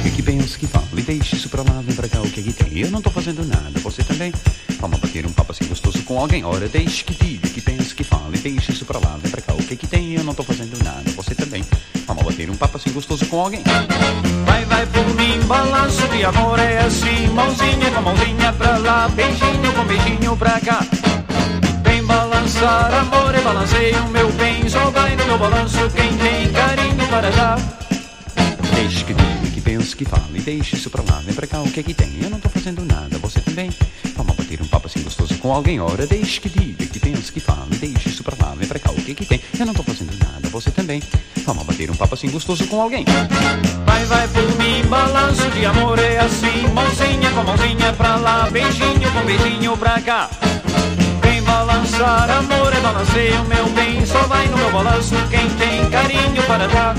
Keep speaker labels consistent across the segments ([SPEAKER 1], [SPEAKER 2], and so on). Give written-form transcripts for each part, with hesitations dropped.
[SPEAKER 1] diga, que pensa, que fala, e deixe isso pra lá, vem pra cá, o que é que tem? Eu não tô fazendo nada, você também? Vamos bater um papo assim gostoso com alguém. Ora, deixe que diga, que pensa, que fala, e deixe isso pra lá, vem pra cá, o que é que tem? Eu não tô fazendo nada, você também? Vamos bater um papo assim gostoso com alguém.
[SPEAKER 2] Vai por mim, balanço de amor é assim, mãozinha com mãozinha pra lá, beijinho com beijinho pra cá. Vem balançar, amor, e balanceio meu bem, só vai no meu balanço quem tem carinho para dar.
[SPEAKER 1] Deixe que diga, que pensa, que fala, e deixe isso pra lá, vem pra cá, o que é que tem? Eu não tô fazendo nada, você também? Vamos bater um papo assim gostoso com alguém. Ora, deixe que diga, que pensa, que fala, e deixe isso pra lá, vem pra cá, o que é que tem? Eu não tô fazendo nada, você também? Vamos bater um papo assim gostoso com alguém.
[SPEAKER 2] Vai por mim, balanço de amor é assim, mãozinha com mãozinha pra lá, beijinho com beijinho pra cá. Vem balançar, amor, é balanceio meu bem, só vai no meu balanço quem tem carinho para dar.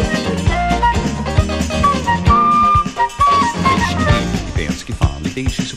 [SPEAKER 1] Deixe que diga, que pensa, que fala, e deixe isso